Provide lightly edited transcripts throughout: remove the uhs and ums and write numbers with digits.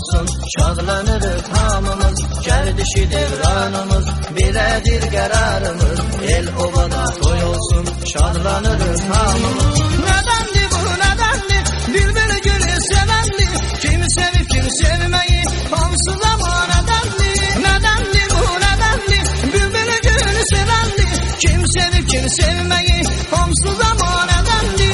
olsun, şadlanırız hamımız. Gerdişi devranımız, biledir kararımız. El obada toy olsun, şadlanırız hamımız. Nedendi bu nedendi, bülbül gülü sevendi. Kimi sevip kimi sevmeyi, hamsı zaman nedendi. Nedendi bu nedendi, bülbül gülü sevendi. Kimi sevip kimi sevmeyi, hamsı zaman nedendi.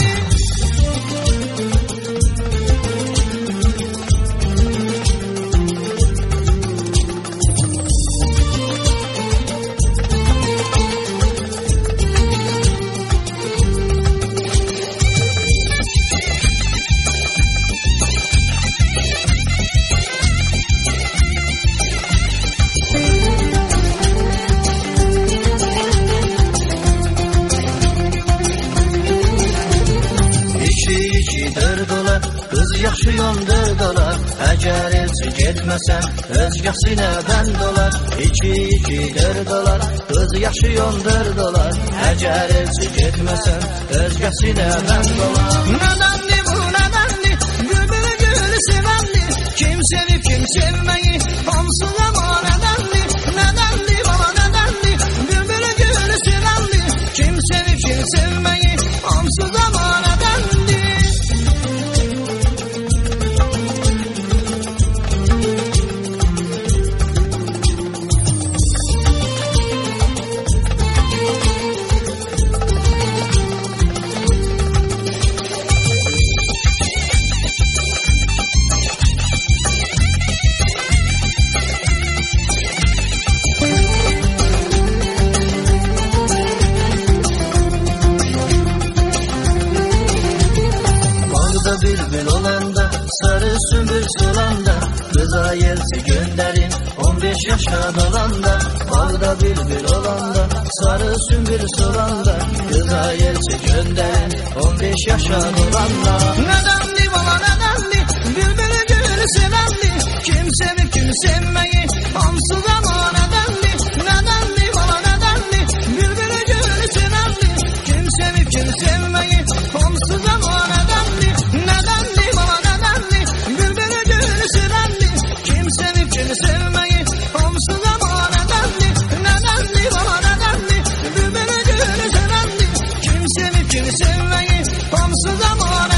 Kız yaxşı yondurdular, əgər elçi getməsəm, özgəsinə bənd olar. 2-2 dördolar, kız yaxşı yondurdular, əgər elçi getməsəm, özgəsinə bənd olar. Nedendi bu nedendi, bülbül gülü sevendi. Kim sevip kim sevmeyi, hamsı zaman nedendi. Nedendi bana nedendi, bülbül gülü sevendi. Kim sevip kim sevmeyi, hamsı zaman nedendi. Bülbül olanda, sarı sümbül solanda, kıza yelsi gönderin 15 yaşa dolanda. Bağda bülbül olanda, sarı sümbül solanda, kıza yelsi gönderin 15 yaşa dolanda. Nedendi bana nedendi, bülbül gülü sevendi. Kim sevip kim sevmeyi, hamsı zaman nedendi. Nedendi bana nedendi, bülbül gülü sevendi. Kim sevip kim sevmeyi, hamsı zaman nedendi. Nedendi bana nedendi, bülbül gülü sevendi. Kim sevip kim sevmeyi, hamsı zaman nedendi. Nedendi bana nedendi, bülbül gülü sevendi. Kim sevip kim sevmeyi, hamsı zaman